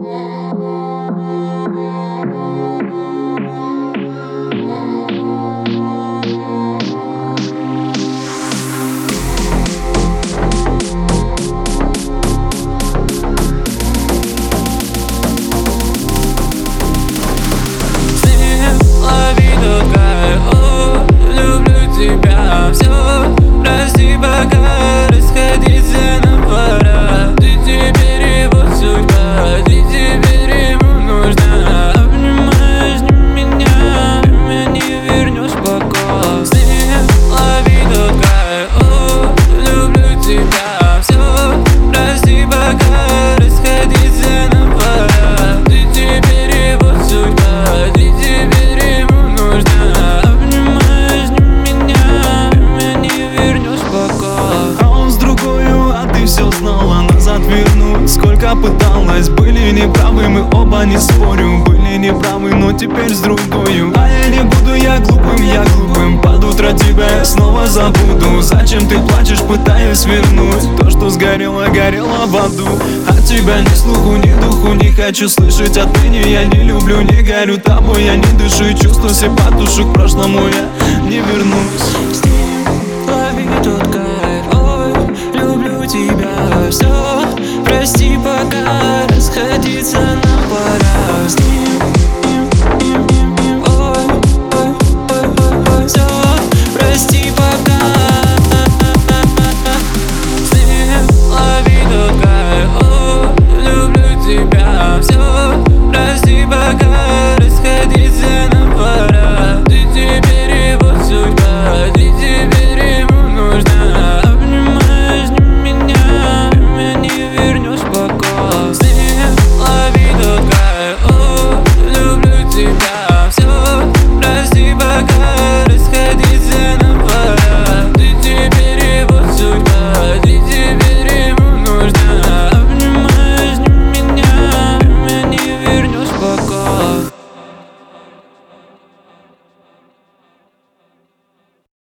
Сколько пыталась, были неправы, мы оба, не спорю. Были неправы, но теперь с другою. А я не буду, я глупым. Под утро тебя снова забуду. Зачем ты плачешь, пытаюсь вернуть то, что сгорело, горело в аду. От тебя ни слуху, ни духу, не хочу слышать отныне. Я не люблю, не горю тобой, я не дышу и чувствую все потушу. К прошлому я не вернусь. Лови тот кайф, ой, люблю тебя, все. Прости, пока расходиться надо.